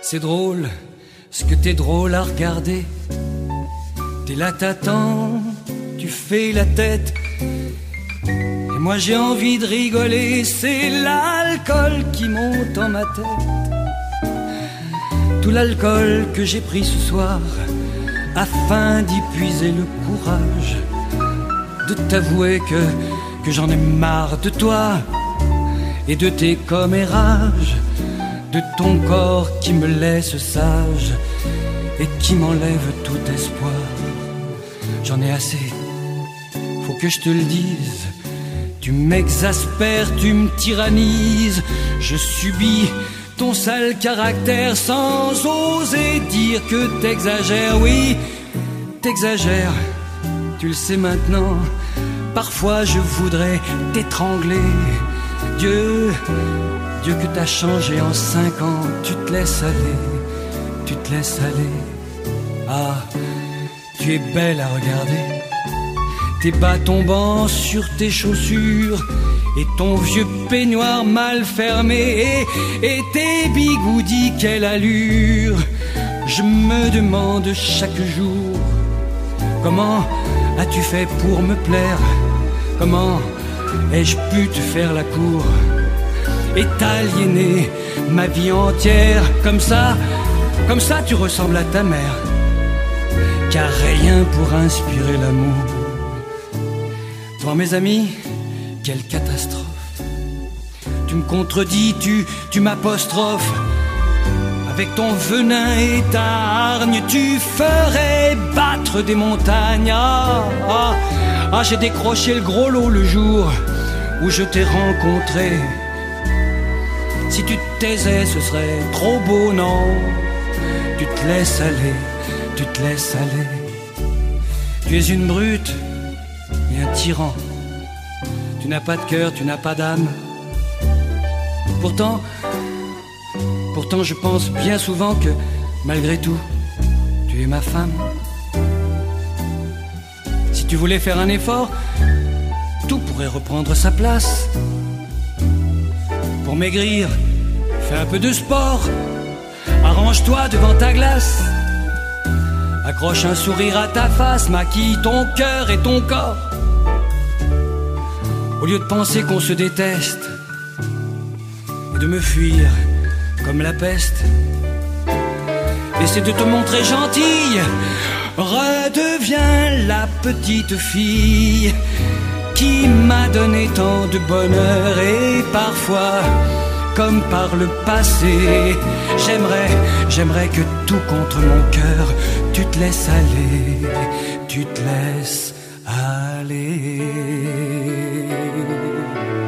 C'est drôle, ce que t'es drôle à regarder. T'es là, t'attends, tu fais la tête. Et moi j'ai envie de rigoler, c'est l'alcool qui monte en ma tête. Tout l'alcool que j'ai pris ce soir, afin d'y puiser le courage de t'avouer que j'en ai marre de toi et de tes commérages, de ton corps qui me laisse sage et qui m'enlève tout espoir. J'en ai assez, faut que je te le dise. Tu m'exaspères, tu me tyrannises. Je subis ton sale caractère sans oser dire que t'exagères. Oui, t'exagères, tu le sais maintenant. Parfois je voudrais t'étrangler. Dieu que t'as changé en 5 ans. Tu te laisses aller, tu te laisses aller. Ah, tu es belle à regarder. Tes bas tombants sur tes chaussures et ton vieux peignoir mal fermé et tes bigoudis, quelle allure. Je me demande chaque jour, comment as-tu fait pour me plaire? Comment ai-je pu te faire la cour et t'aliéner ma vie entière? Comme ça tu ressembles à ta mère, car rien pour inspirer l'amour. Devant mes amis, quelle catastrophe. Tu me contredis, tu m'apostrophes. Avec ton venin et ta hargne, tu ferais battre des montagnes. Ah, j'ai décroché le gros lot le jour où je t'ai rencontré. Si tu te taisais, ce serait trop beau, non? Tu te laisses aller, tu te laisses aller. Tu es une brute et un tyran. Tu n'as pas de cœur, tu n'as pas d'âme. Pourtant, je pense bien souvent que, malgré tout, tu es ma femme. Si tu voulais faire un effort, tout pourrait reprendre sa place. Pour maigrir, fais un peu de sport. Arrange-toi devant ta glace. Accroche un sourire à ta face, maquille ton cœur et ton corps. Au lieu de penser qu'on se déteste et de me fuir comme la peste, essaie de te montrer gentille. Redeviens la petite fille qui m'a donné tant de bonheur. Et parfois, comme par le passé, j'aimerais que tout contre mon cœur, tu te laisses aller, tu te laisses aller.